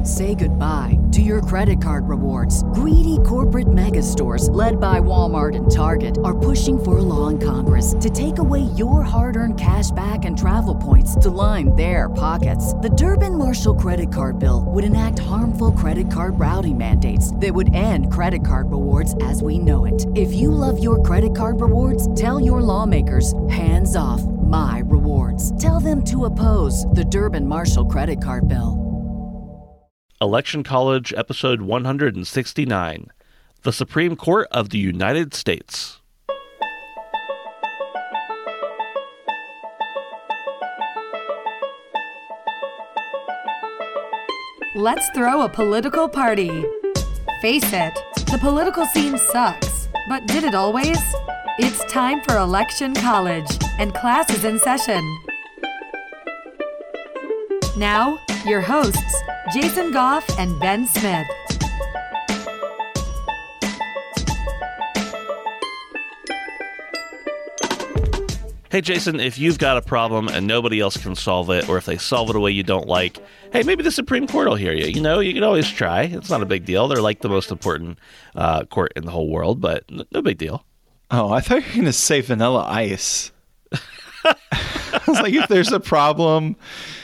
Say goodbye to your credit card rewards. Greedy corporate mega stores, led by Walmart and Target, are pushing for a law in Congress to take away your hard-earned cash back and travel points to line their pockets. The Durbin-Marshall credit card bill would enact harmful credit card routing mandates that would end credit card rewards as we know it. If you love your credit card rewards, tell your lawmakers, hands off my rewards. Tell them to oppose the Durbin-Marshall credit card bill. Election College, episode 169, The Supreme Court of the United States. Let's throw a political party. Face it, the political scene sucks, but did it always? It's time for Election College, and class is in session. Now, your hosts, Jason Goff and Ben Smith. Hey, Jason, if you've got a problem and nobody else can solve it, or if they solve it a way you don't like, hey, maybe the Supreme Court will hear you. You know, you can always try. It's not a big deal. They're like the most important court in the whole world, but no big deal. Oh, I thought you were going to say Vanilla Ice. I was like, if there's a problem...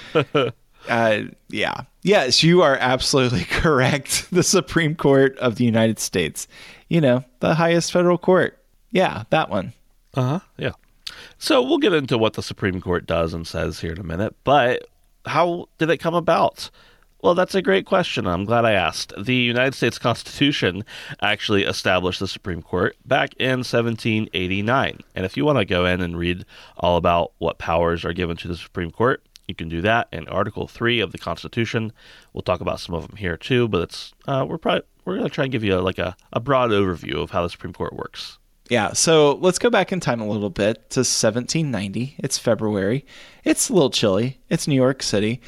yeah. Yes, you are absolutely correct. The Supreme Court of the United States. You know, the highest federal court. Yeah, that one. Yeah. So we'll get into what the Supreme Court does and says here in a minute, but how did it come about? Well, that's a great question. I'm glad I asked. The United States Constitution actually established the Supreme Court back in 1789. And if you want to go in and read all about what powers are given to the Supreme Court, you can do that in Article 3 of the Constitution. We'll talk about some of them here too, but it's we're going to try and give you a broad overview of how the Supreme Court works. Yeah, so let's go back in time a little bit to 1790. It's February. It's a little chilly. It's New York City.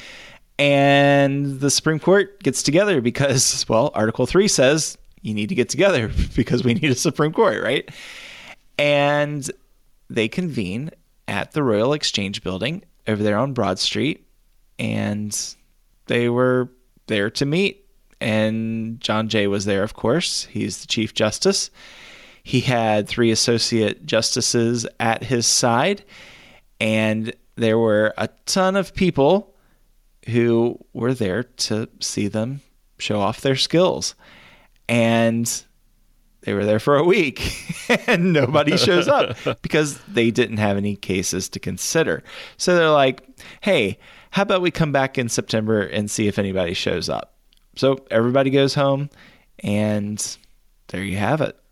And the Supreme Court gets together because, well, Article 3 says you need to get together because we need a Supreme Court, right? And they convene at the Royal Exchange Building over there on Broad Street, and they were there to meet. And John Jay was there, of course. He's the Chief Justice. He had 3 associate justices at his side, and there were a ton of people who were there to see them show off their skills. And they were there for a week, and nobody shows up because they didn't have any cases to consider. So they're like, hey, how about we come back in September and see if anybody shows up? So everybody goes home, and there you have it.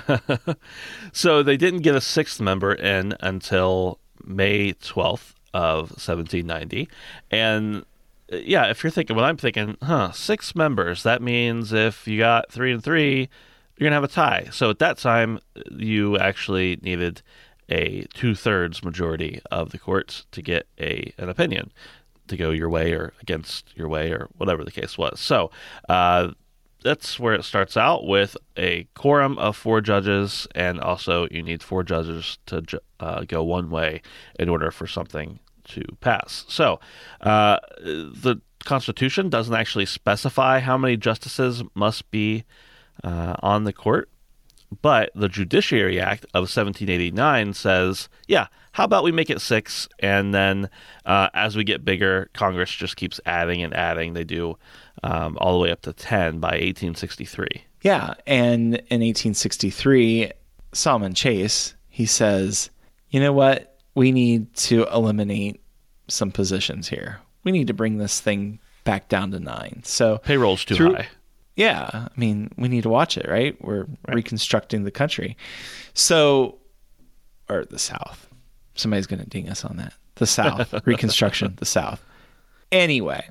So they didn't get a 6th member in until May 12th of 1790. And yeah, if you're thinking what I'm thinking, 6 members, that means if you got 3 and 3, you're going to have a tie. So at that time, you actually needed a 2/3 majority of the courts to get an opinion to go your way or against your way or whatever the case was. So that's where it starts out with a quorum of 4 judges, and also you need 4 judges to go one way in order for something to pass. So the Constitution doesn't actually specify how many justices must be on the court, but the Judiciary Act of 1789 says, yeah, how about we make it 6, and then as we get bigger, Congress just keeps adding and adding. They do all the way up to 10 by 1863. Yeah, and in 1863, Salmon Chase, he says, you know what? We need to eliminate some positions here. We need to bring this thing back down to 9. So payroll's too high. Yeah, I mean, we need to watch it, right? We're reconstructing the country. So, or the South. Somebody's going to ding us on that. The South. Reconstruction, the South. Anyway,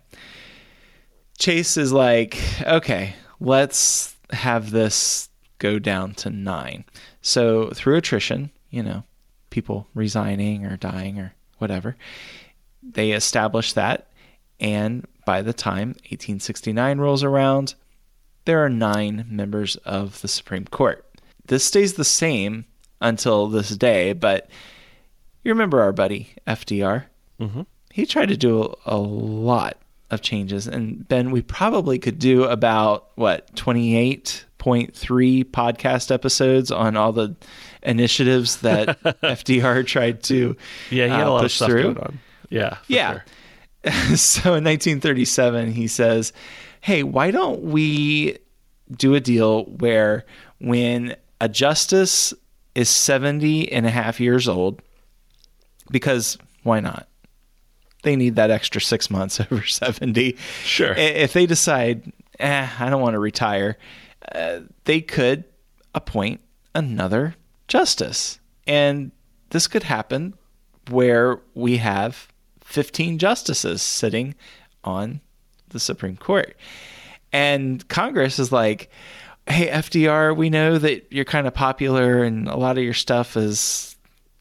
Chase is like, okay, let's have this go down to 9. So through attrition, people resigning or dying or whatever, they establish that. And by the time 1869 rolls around, there are 9 members of the Supreme Court. This stays the same until this day, but you remember our buddy FDR? Mm-hmm. He tried to do a lot of changes. And Ben, we probably could do about 28.3 podcast episodes on all the initiatives that FDR tried to Yeah, he had a lot of push stuff through. going on. Yeah. Yeah. Sure. So in 1937, he says, hey, why don't we do a deal where when a justice is 70 and a half years old, because why not? They need that extra 6 months over 70. Sure. If they decide, I don't want to retire, they could appoint another justice. And this could happen where we have 15 justices sitting on the Supreme Court. And Congress is like, hey, FDR, we know that you're kind of popular and a lot of your stuff is,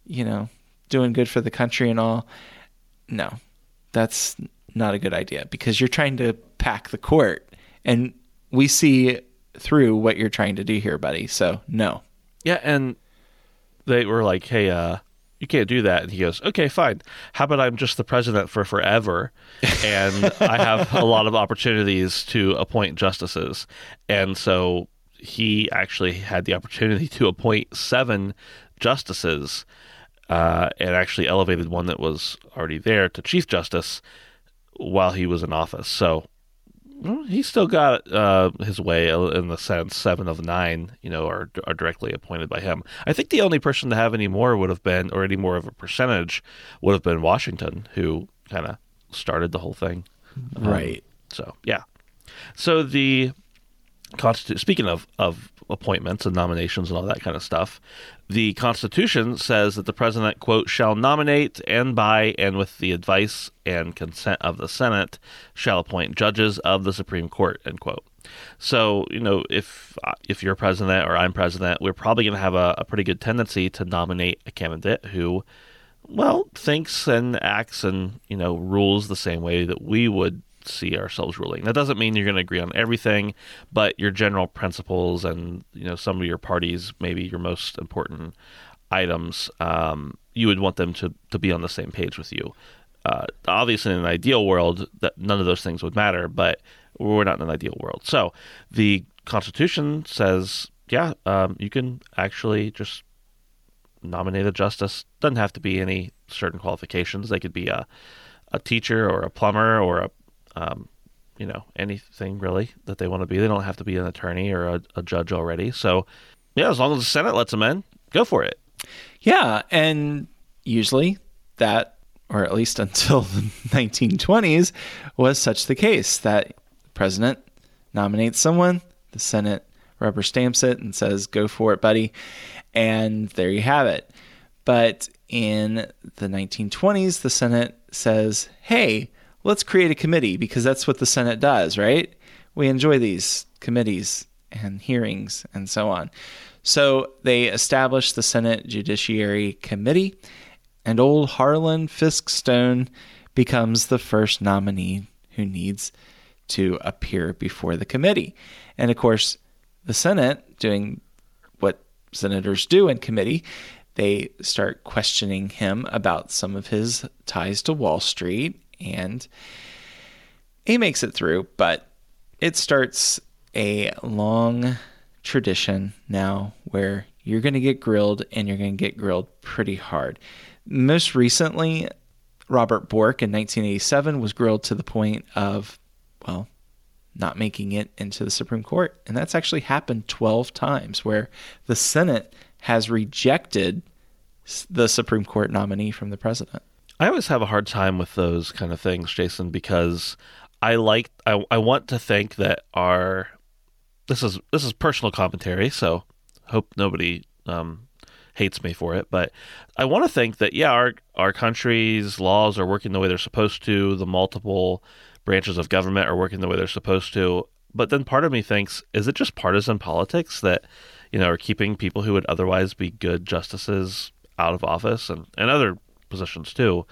doing good for the country and all. No, that's not a good idea because you're trying to pack the court. And we see through what you're trying to do here, buddy. So, no. Yeah, and they were like, hey, you can't do that. And he goes, okay, fine. How about I'm just the president for forever, and I have a lot of opportunities to appoint justices. And so he actually had the opportunity to appoint 7 justices and actually elevated one that was already there to Chief Justice while he was in office. So he still got his way in the sense 7 of 9, are directly appointed by him. I think the only person to have any more would have been, or any more of a percentage, would have been Washington, who kind of started the whole thing. Right. So, yeah. So the speaking of appointments and nominations and all that kind of stuff, the Constitution says that the president, quote, shall nominate and by and with the advice and consent of the Senate shall appoint judges of the Supreme Court, end quote. So, if you're president or I'm president, we're probably going to have a pretty good tendency to nominate a candidate who, well, thinks and acts and, rules the same way that we would see ourselves ruling. That doesn't mean you're going to agree on everything, but your general principles and, some of your party's, maybe your most important items, you would want them to be on the same page with you. Obviously, in an ideal world, that none of those things would matter, but we're not in an ideal world. So the Constitution says, you can actually just nominate a justice. Doesn't have to be any certain qualifications. They could be a teacher or a plumber or a anything really that they want to be. They don't have to be an attorney or a judge already. So, as long as the Senate lets them in, go for it. Yeah, and usually that, or at least until the 1920s, was such the case that the president nominates someone, the Senate rubber stamps it and says, go for it, buddy. And there you have it. But in the 1920s, the Senate says, hey, let's create a committee, because that's what the Senate does, right? We enjoy these committees and hearings and so on. So they established the Senate Judiciary Committee, and old Harlan Fiske Stone becomes the first nominee who needs to appear before the committee. And of course, the Senate, doing what senators do in committee, they start questioning him about some of his ties to Wall Street, and he makes it through, but it starts a long tradition now where you're going to get grilled, and you're going to get grilled pretty hard. Most recently, Robert Bork in 1987 was grilled to the point of, not making it into the Supreme Court. And that's actually happened 12 times where the Senate has rejected the Supreme Court nominee from the president. I always have a hard time with those kind of things, Jason, because I want to think that this is personal commentary, so hope nobody hates me for it, but I want to think that our country's laws are working the way they're supposed to, the multiple branches of government are working the way they're supposed to, but then part of me thinks, is it just partisan politics that are keeping people who would otherwise be good justices out of office and other positions too?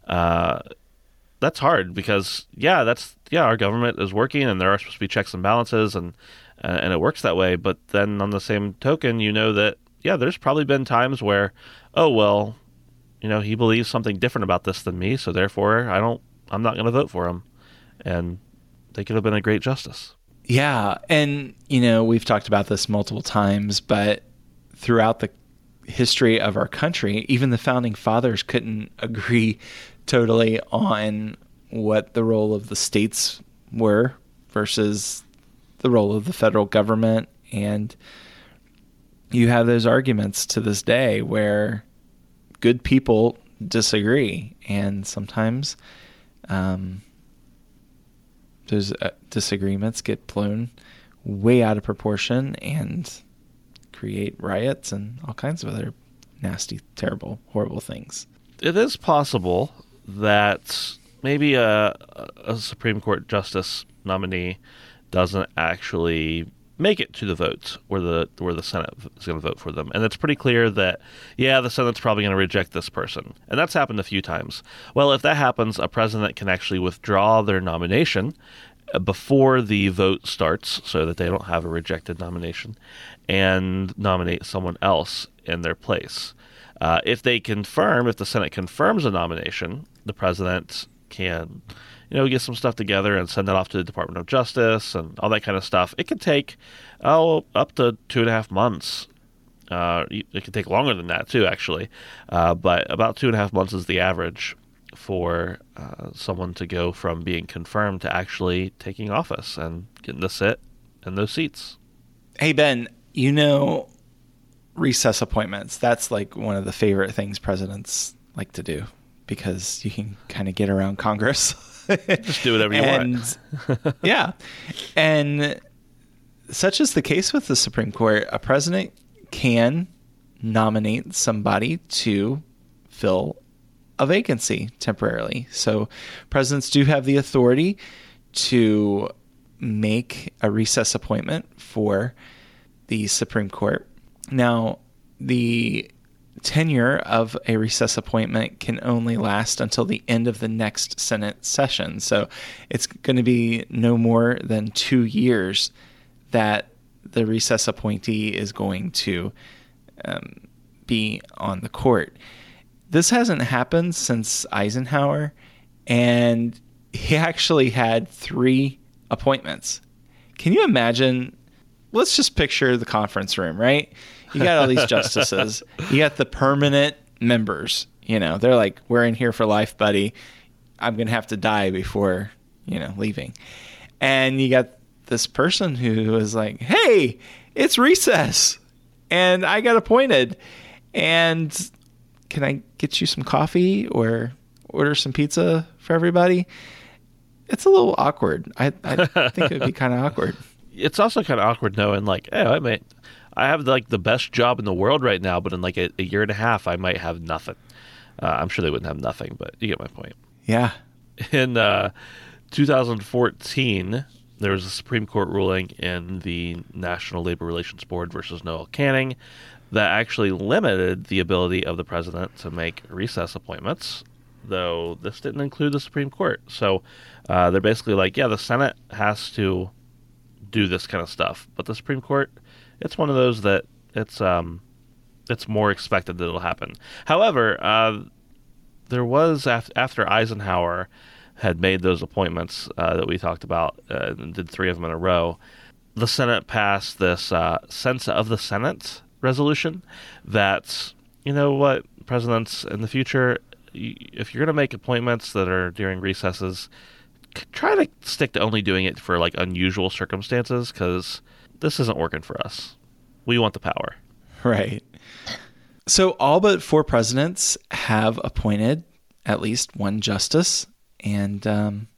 That's hard because our government is working and there are supposed to be checks and balances and it works that way. But then on the same token, that there's probably been times where, he believes something different about this than me, so therefore I'm not going to vote for him. and they could have been a great justice. Yeah. And, we've talked about this multiple times, but throughout the history of our country, even the founding fathers couldn't agree totally on what the role of the states were versus the role of the federal government. And you have those arguments to this day where good people disagree, and sometimes those disagreements get blown way out of proportion and create riots and all kinds of other nasty, terrible, horrible things. It is possible that maybe a Supreme Court justice nominee doesn't actually make it to the votes where the Senate is going to vote for them. And it's pretty clear that, the Senate's probably going to reject this person. And that's happened a few times. Well, if that happens, a president can actually withdraw their nomination before the vote starts so that they don't have a rejected nomination and nominate someone else in their place. If the Senate confirms a nomination, the president can get some stuff together and send that off to the Department of Justice and all that kind of stuff. It could take, up to 2.5 months. It could take longer than that too, actually. But about 2.5 months is the average for someone to go from being confirmed to actually taking office and getting to sit in those seats. Hey, Ben, recess appointments. That's like one of the favorite things presidents like to do because you can kind of get around Congress. Just do whatever you want. Yeah. And such is the case with the Supreme Court. A president can nominate somebody to fill a vacancy temporarily. So presidents do have the authority to make a recess appointment for the Supreme Court. Now, the tenure of a recess appointment can only last until the end of the next Senate session. So it's going to be no more than 2 years that the recess appointee is going to be on the court. This hasn't happened since Eisenhower, and he actually had 3 appointments. Can you imagine? Let's just picture the conference room, right? You got all these justices. You got the permanent members. They're like, we're in here for life, buddy. I'm going to have to die before, leaving. And you got this person who was like, hey, it's recess. And I got appointed. And can I get you some coffee or order some pizza for everybody? It's a little awkward. I think it would be kind of awkward. It's also kind of awkward knowing, like, hey, I have like the best job in the world right now, but in like a year and a half, I might have nothing. I'm sure they wouldn't have nothing, but you get my point. Yeah. In 2014, there was a Supreme Court ruling in the National Labor Relations Board versus Noel Canning that actually limited the ability of the president to make recess appointments, though this didn't include the Supreme Court. So they're basically like, the Senate has to do this kind of stuff, but the Supreme Court, it's one of those that it's more expected that it'll happen. However, there was after Eisenhower had made those appointments that we talked about and did 3 of them in a row, the Senate passed this Sense of the Senate resolution that, presidents in the future, if you're going to make appointments that are during recesses, try to stick to only doing it for like unusual circumstances, because this isn't working for us. We want the power. Right. So all but 4 presidents have appointed at least one justice. And,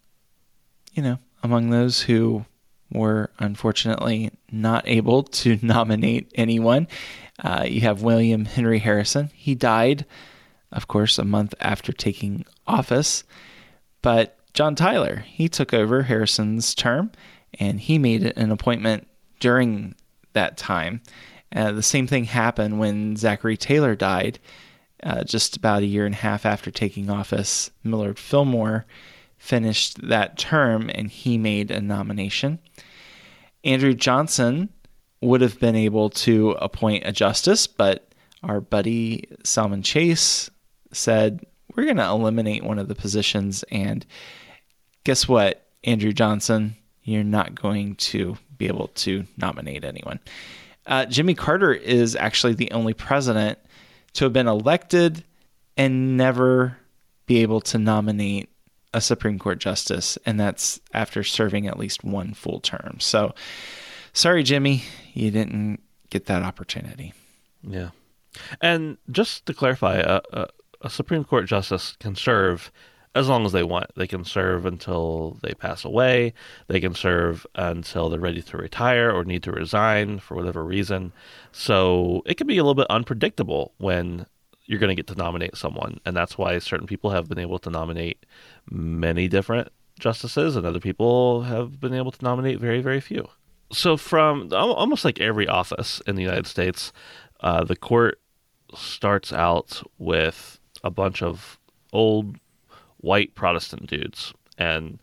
among those who were unfortunately not able to nominate anyone, you have William Henry Harrison. He died, of course, a month after taking office. But John Tyler, he took over Harrison's term, and he made an appointment during that time. The same thing happened when Zachary Taylor died, just about 1.5 years after taking office. Millard Fillmore finished that term, and he made a nomination. Andrew Johnson would have been able to appoint a justice, but our buddy Salmon Chase said, we're going to eliminate one of the positions, and guess what? Andrew Johnson, you're not going to be able to nominate anyone. Jimmy Carter is actually the only president to have been elected and never be able to nominate a Supreme Court justice, and that's after serving at least one full term. So, sorry, Jimmy, you didn't get that opportunity. Yeah. And just to clarify, a Supreme Court justice can serve as long as they want. They can serve until they pass away. They can serve until they're ready to retire or need to resign for whatever reason. So it can be a little bit unpredictable when you're going to get to nominate someone. And that's why certain people have been able to nominate many different justices and other people have been able to nominate very, very few. So from almost like every office in the United States, the court starts out with a bunch of old white Protestant dudes. And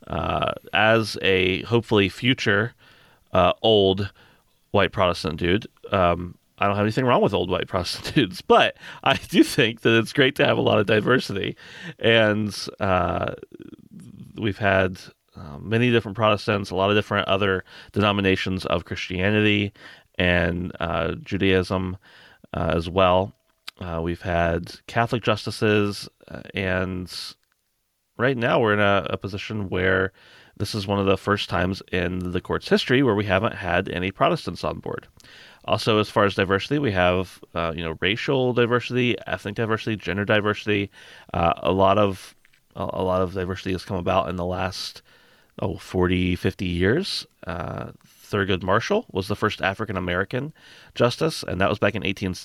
as a hopefully future old white Protestant dude, I don't have anything wrong with old white Protestant dudes, but I do think that it's great to have a lot of diversity. And we've had many different Protestants, a lot of different other denominations of Christianity and Judaism as well. We've had Catholic justices, and right now we're in a position where this is one of the first times in the court's history where we haven't had any Protestants on board. Also, as far as diversity, we have racial diversity, ethnic diversity, gender diversity. A lot of diversity has come about in the last 40, 50 years. Thurgood Marshall was the first African American justice, and that was back in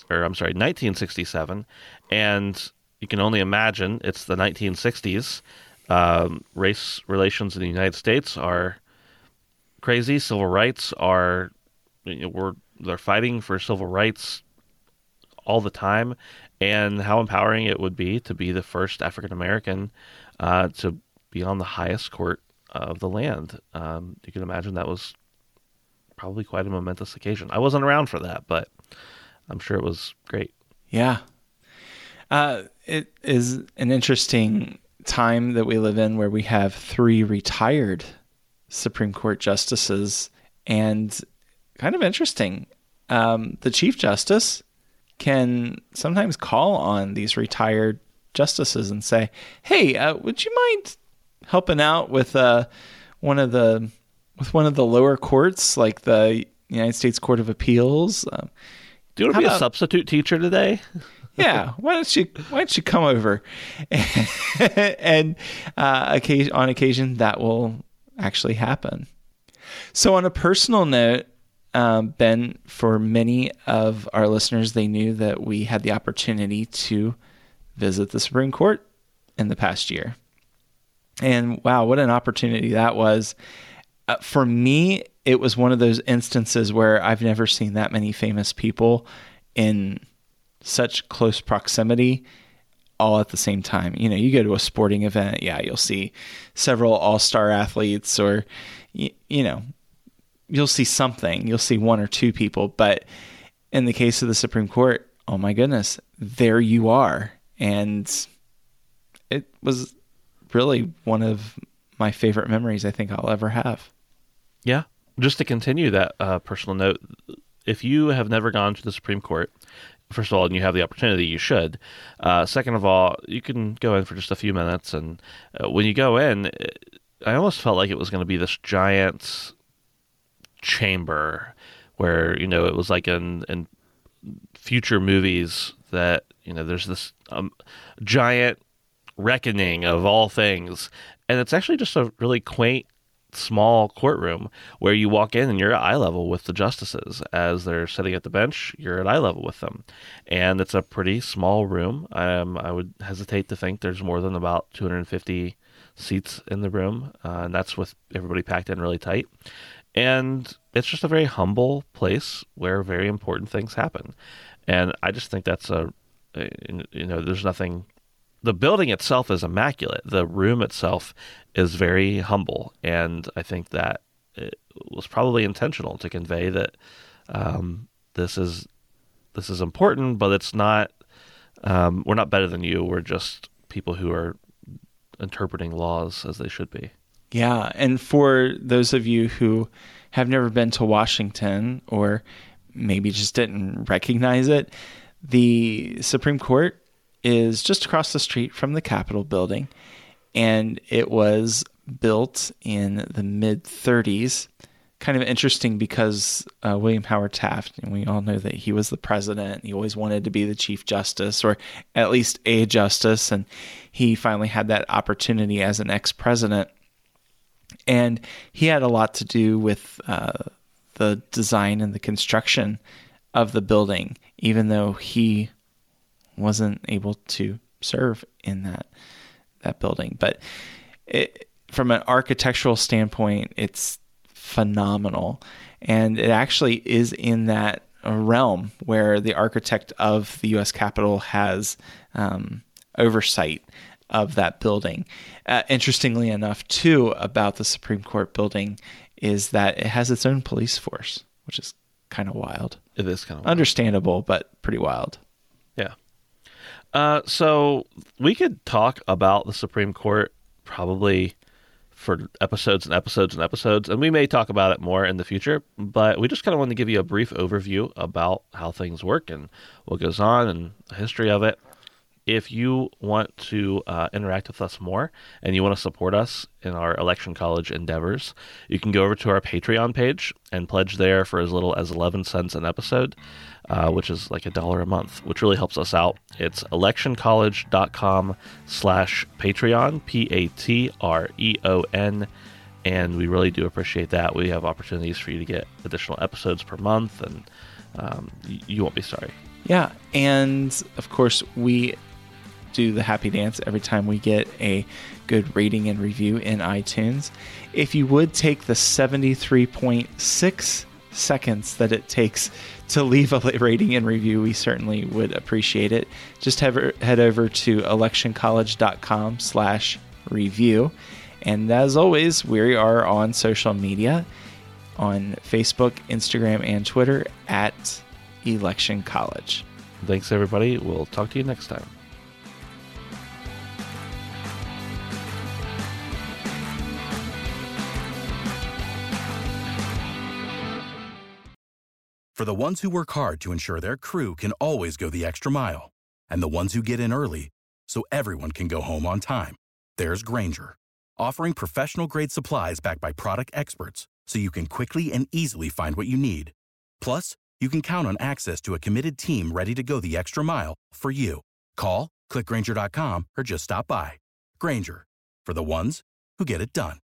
1967. And you can only imagine it's the 1960s. Race relations in the United States are crazy. Civil rights are they're fighting for civil rights all the time, and how empowering it would be to be the first African American to be on the highest court of the land. You can imagine that was probably quite a momentous occasion. I wasn't around for that, but I'm sure it was great. Yeah. It is an interesting time that we live in where we have 3 retired Supreme Court justices, and kind of interesting. The Chief Justice can sometimes call on these retired justices and say, hey, would you mind helping out with one of the lower courts, like the United States Court of Appeals? Do you want to be a substitute teacher today? Yeah, why don't you come over? And on occasion that will actually happen. So on a personal note, Ben, for many of our listeners, they knew that we had the opportunity to visit the Supreme Court in the past year. And wow, what an opportunity that was. For me, it was one of those instances where I've never seen that many famous people in such close proximity all at the same time. You go to a sporting event, you'll see several all-star athletes, or, you'll see something. You'll see 1 or 2 people. But in the case of the Supreme Court, oh my goodness, there you are. And it was really one of my favorite memories I think I'll ever have. Yeah. Just to continue that personal note, if you have never gone to the Supreme Court, first of all, and you have the opportunity, you should. Second of all, you can go in for just a few minutes. And when you go in, I almost felt like it was going to be this giant chamber where, it was like in future movies that, there's this giant reckoning of all things. And it's actually just a really quaint, small courtroom where you walk in and you're at eye level with the justices. As they're sitting at the bench, you're at eye level with them. And it's a pretty small room. I would hesitate to think there's more than about 250 seats in the room. And that's with everybody packed in really tight. And it's just a very humble place where very important things happen. And I just think that's there's nothing. The building itself is immaculate. The room itself is very humble. And I think that it was probably intentional to convey that this is important, but it's not, we're not better than you. We're just people who are interpreting laws as they should be. Yeah, and for those of you who have never been to Washington or maybe just didn't recognize it, the Supreme Court is just across the street from the Capitol building, and it was built in the mid-30s. Kind of interesting because William Howard Taft, and we all know that he was the president. He always wanted to be the Chief Justice, or at least a justice, and he finally had that opportunity as an ex-president. And he had a lot to do with the design and the construction of the building, even though he wasn't able to serve in that building. But from an architectural standpoint, it's phenomenal. And it actually is in that realm where the architect of the U.S. Capitol has oversight of that building. Interestingly enough, too, about the Supreme Court building is that it has its own police force, which is kind of wild. It is kind of wild. Understandable, but pretty wild. Yeah. So we could talk about the Supreme Court probably for episodes and episodes and episodes, and we may talk about it more in the future, but we just kind of want to give you a brief overview about how things work and what goes on and the history of it. If you want to interact with us more and you want to support us in our Election College endeavors, you can go over to our Patreon page and pledge there for as little as 11 cents an episode, which is like $1 a month, which really helps us out. It's electioncollege.com/Patreon, Patreon, and we really do appreciate that. We have opportunities for you to get additional episodes per month, and you won't be sorry. Yeah, and of course, we do the happy dance every time we get a good rating and review in iTunes. If you would take the 73.6 seconds that it takes to leave a rating and review, we certainly would appreciate it. Just head over to electioncollege.com/review. And as always, we are on social media on Facebook, Instagram, and Twitter at Election College. Thanks, everybody. We'll talk to you next time. For the ones who work hard to ensure their crew can always go the extra mile, and the ones who get in early so everyone can go home on time, there's Grainger, offering professional-grade supplies backed by product experts so you can quickly and easily find what you need. Plus, you can count on access to a committed team ready to go the extra mile for you. Call, click Grainger.com, or just stop by. Grainger, for the ones who get it done.